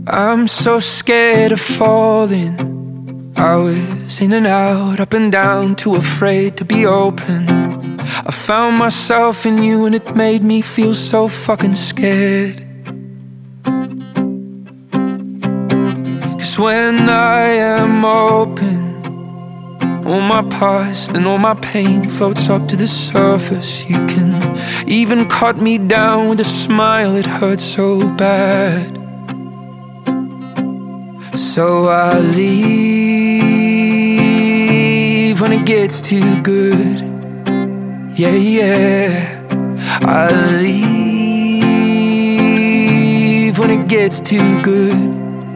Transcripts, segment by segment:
I'm so scared of falling. I was in and out, up and down, too afraid to be open. I found myself in you and it made me feel so fucking scared. 'Cause when I am open, all my past and all my pain floats up to the surface. You can even cut me down with a smile, it hurts so bad. So I leave when it gets too good. Yeah, yeah. I leave when it gets too good.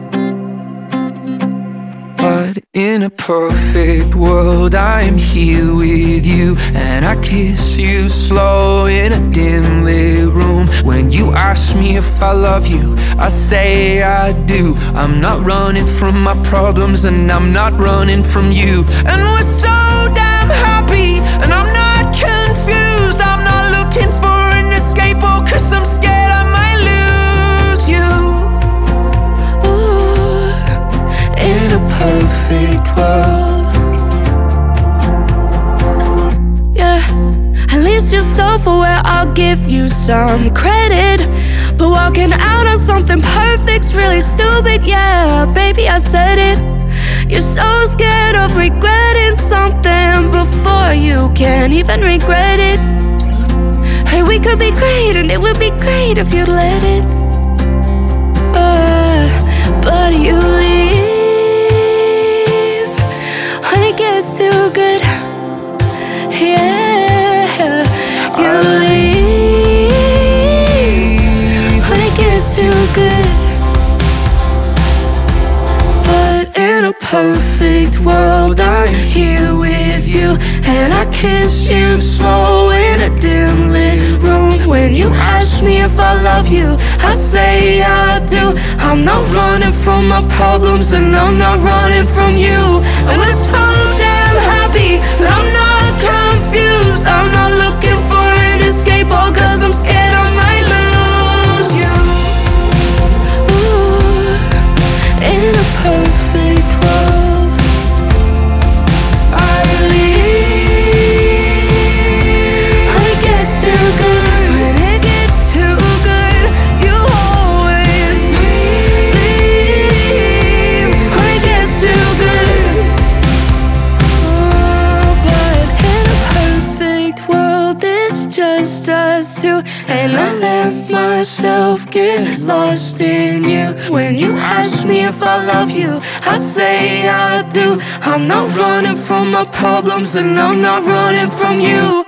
But in a perfect world, I am here with you, and I kiss you slow in a dim lit room. When you ask me if I love you, I say I do. I'm not running from my problems, and I'm not running from you. And we're so damn happy, and I'm not confused. I'm not looking for an escape, oh, 'cause I'm scared I might lose you. In a perfect world, yeah, at least you're self-aware, I'll give you some credit. But walking out on something perfect's really stupid, yeah, baby, I said it. You're so scared of regretting something before you can even regret it. Hey, we could be great, and it would be great if you'd let it. But you leave when it gets too good. Yeah, you leave when it gets too good. But in a perfect world, I'm here with you, and I kiss you slow in a dim lit room. When you ask me if I love you, I say I do. I'm not running from my problems, and I'm not running from you. And we're so damn happy, and I'm not confused. I'm not looking for an escape, oh, 'cause I'm scared I might lose you. Ooh, in a perfect world, I leave when it gets too good. When it gets too good, you always leave when it gets too good. Oh, but in a perfect world, it's just us two, and I let myself get lost in you. When you ask me if I love you, I say I do. I'm not running from my problems, and I'm not running from you.